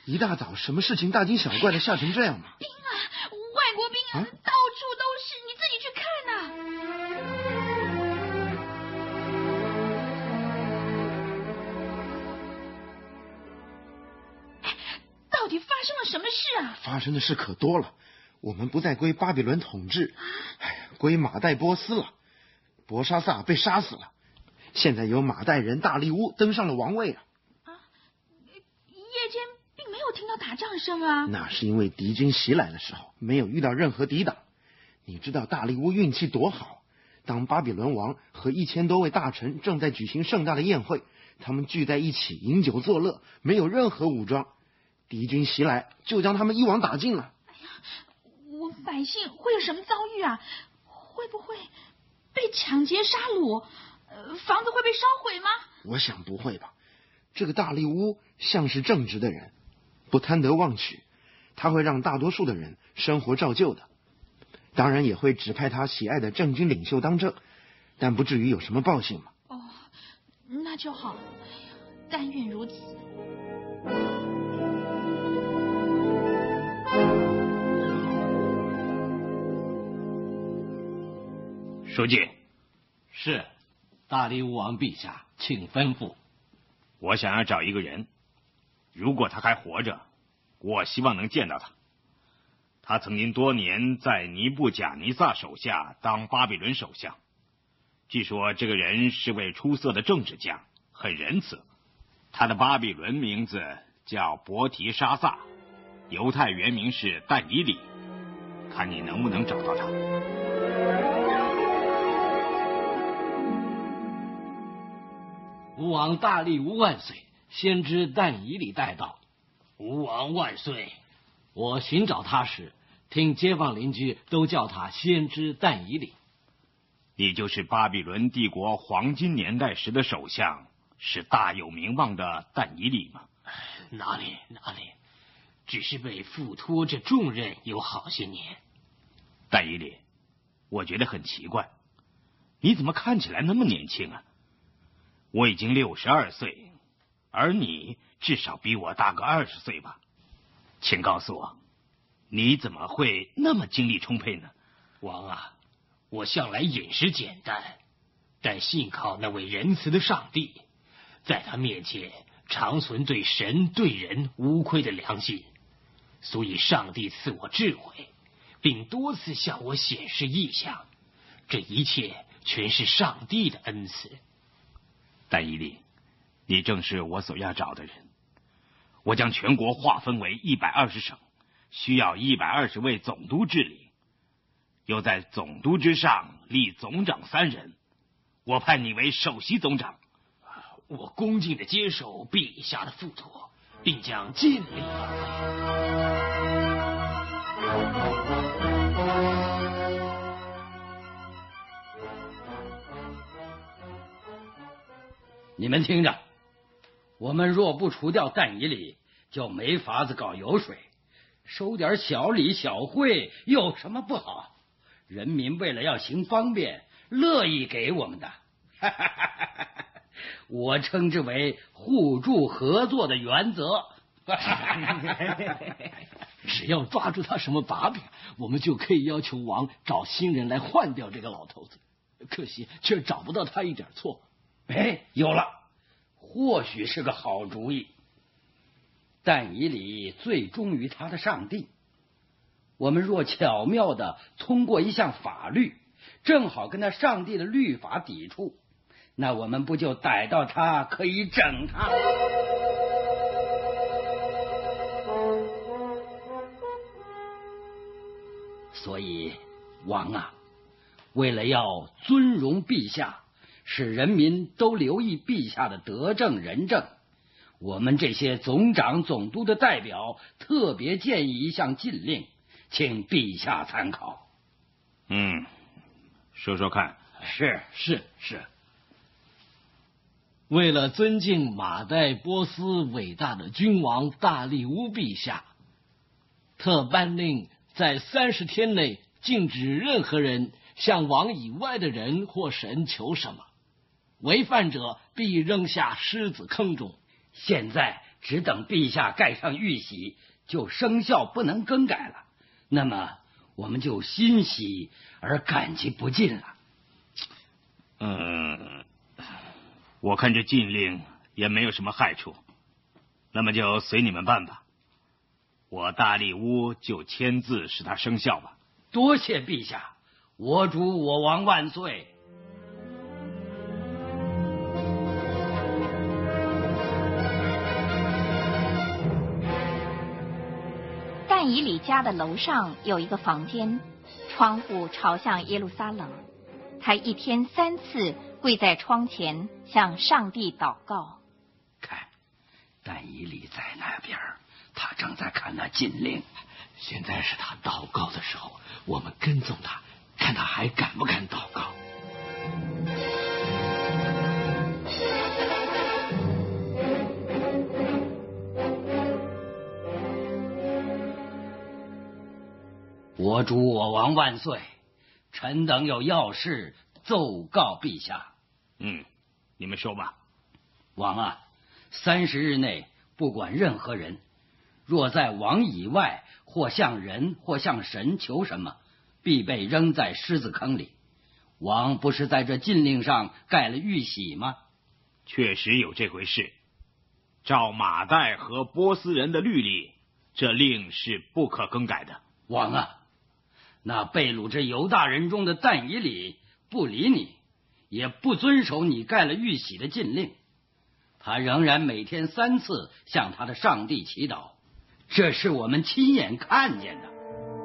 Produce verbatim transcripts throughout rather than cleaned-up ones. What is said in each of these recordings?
一大早什么事情大惊小怪的吓成这样吗？ 兵啊，外国兵啊，啊到处都是，你自己去看呐、啊。到底发生了什么事啊？ 发生的事可多了，我们不再归巴比伦统治，哎呀，归马代波斯了。伯沙撒被杀死了，现在由马代人大利乌登上了王位啊！ 啊，夜间并没有听到打仗声啊。 那是因为敌军袭来的时候没有遇到任何抵挡。你知道大利乌运气多好，当巴比伦王和一千多位大臣正在举行盛大的宴会，他们聚在一起饮酒作乐，没有任何武装。敌军袭来就将他们一网打尽了。 哎呀，我百姓会有什么遭遇啊？会不会被抢劫杀戮？呃，房子会被烧毁吗？ 我想不会吧。这个大利乌像是正直的人，不贪得妄取，他会让大多数的人生活照旧的。当然也会指派他喜爱的政军领袖当政，但不至于有什么报信嘛。 哦，那就好，但愿如此。 书记。 是，大利乌王陛下，请吩咐。 我想要找一个人，如果他还活着，我希望能见到他。他曾经多年在尼布贾尼撒手下当巴比伦首相，据说这个人是位出色的政治家，很仁慈。他的巴比伦名字叫伯提沙撒，犹太原名是但以里，看你能不能找到他。 吾王大利乌万岁，先知但以理带到。 吾王万岁。 我寻找他时，听街坊邻居都叫他先知但以理。 你就是巴比伦帝国黄金年代时的首相，是大有名望的但以理吗？ 哪里哪里，只是被付托这重任有好些年。 但以理，我觉得很奇怪，你怎么看起来那么年轻啊？我已经六十二岁，而你至少比我大个二十岁吧？请告诉我，你怎么会那么精力充沛呢？ 王啊，我向来饮食简单，但信靠那位仁慈的上帝，在他面前常存对神对人无亏的良心，所以上帝赐我智慧，并多次向我显示异象，这一切全是上帝的恩赐。 但以理，你正是我所要找的人。我将全国划分为一百二十省，需要一百二十位总督治理，又在总督之上立总长三人。我派你为首席总长。 我恭敬地接受陛下的付托，并将尽力你们听着，我们若不除掉但以理，就没法子搞油水。收点小礼小惠有什么不好？人民为了要行方便，乐意给我们的。我称之为互助合作的原则。 只要抓住他什么把柄，我们就可以要求王找新人来换掉这个老头子。可惜却找不到他一点错。 哎，有了，或许是个好主意。但以理最忠于他的上帝，我们若巧妙地通过一项法律，正好跟他上帝的律法抵触，那我们不就逮到他，可以整他？所以，王啊，为了要尊荣陛下，使人民都留意陛下的德政仁政，我们这些总长总督的代表特别建议一项禁令，请陛下参考。 嗯，说说看。 是是是。为了尊敬马代波斯伟大的君王大利乌陛下，特颁令在三十天内禁止任何人向王以外的人或神求什么，违犯者必扔下狮子坑中。 现在只等陛下盖上玉玺，就生效不能更改了，那么我们就欣喜而感激不尽了。 嗯，我看这禁令也没有什么害处，那么就随你们办吧。我大力乌就签字使它生效吧。 多谢陛下，我主我王万岁。 但以理家的楼上有一个房间，窗户朝向耶路撒冷。他一天三次跪在窗前向上帝祷告。 看，但以理在那边，他正在看那禁令。 现在是他祷告的时候，我们跟踪他，看他还敢不敢祷告。 我主我王万岁，臣等有要事奏告陛下。 嗯，你们说吧。 王啊，三十日内不管任何人，若在王以外或向人或向神求什么，必被扔在狮子坑里。王不是在这禁令上盖了玉玺吗？ 确实有这回事。照马代和波斯人的律例，这令是不可更改的。 王啊，那被掳之犹大人中的但以理不理你，也不遵守你盖了玉玺的禁令，他仍然每天三次向他的上帝祈祷，这是我们亲眼看见的。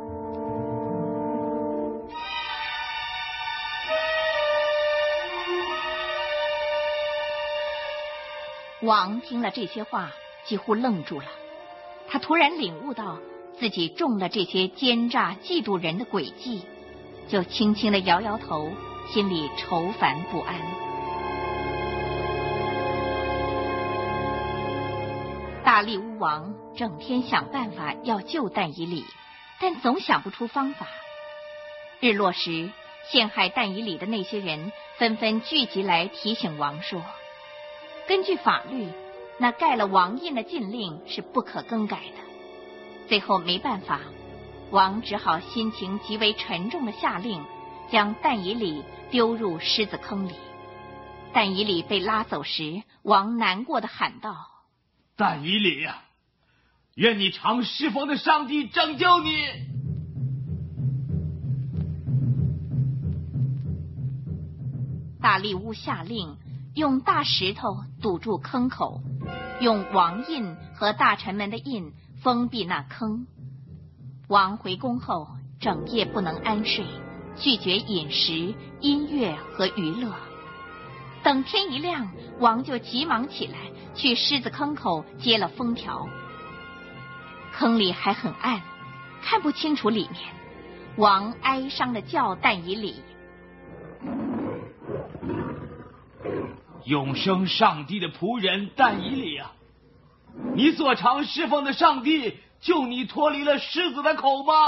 王听了这些话，几乎愣住了。他突然领悟到自己中了这些奸诈嫉妒人的诡计，就轻轻地摇摇头，心里愁烦不安。大利乌王整天想办法要救但以理，但总想不出方法。日落时，陷害但以理的那些人纷纷聚集来提醒王说，根据法律，那盖了王印的禁令是不可更改的。最后没办法，王只好心情极为沉重的下令，将但以理丢入狮子坑里。但以理被拉走时，王难过的喊道： 但以理啊，愿你常侍奉的上帝拯救你。 大利乌下令用大石头堵住坑口，用王印和大臣们的印封闭那坑。王回宫后整夜不能安睡，拒绝饮食、音乐和娱乐。等天一亮，王就急忙起来，去狮子坑口接了封条。坑里还很暗，看不清楚里面。王哀伤地叫但以理： 永生上帝的仆人但以理啊，你所常侍奉的上帝救你脱离了狮子的口吗？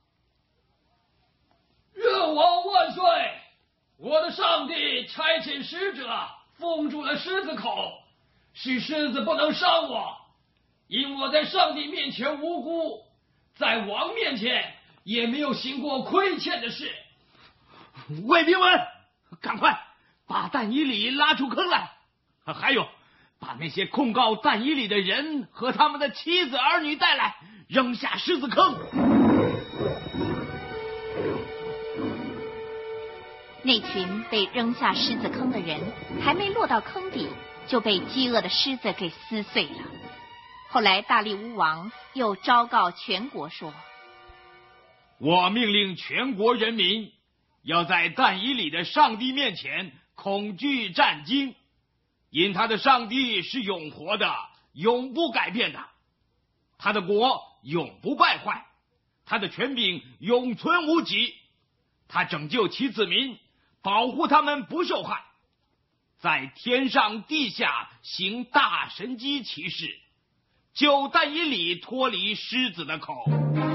愿王万岁！我的上帝差遣使者封住了狮子口，使狮子不能伤我，因我在上帝面前无辜，在王面前也没有行过亏欠的事。 卫兵们，赶快把但以理拉出坑来，还有把那些控告但以理的人和他们的妻子儿女带来，扔下狮子坑。 那群被扔下狮子坑的人还没落到坑底，就被饥饿的狮子给撕碎了。后来大利乌王又昭告全国说： 我命令全国人民要在但以理的上帝面前恐惧战惊，因他的上帝是永活的，永不改变的，他的国永不败坏，他的权柄永存无极，他拯救其子民，保护他们不受害，在天上地下行大神机奇事，救但以理脱离狮子的口。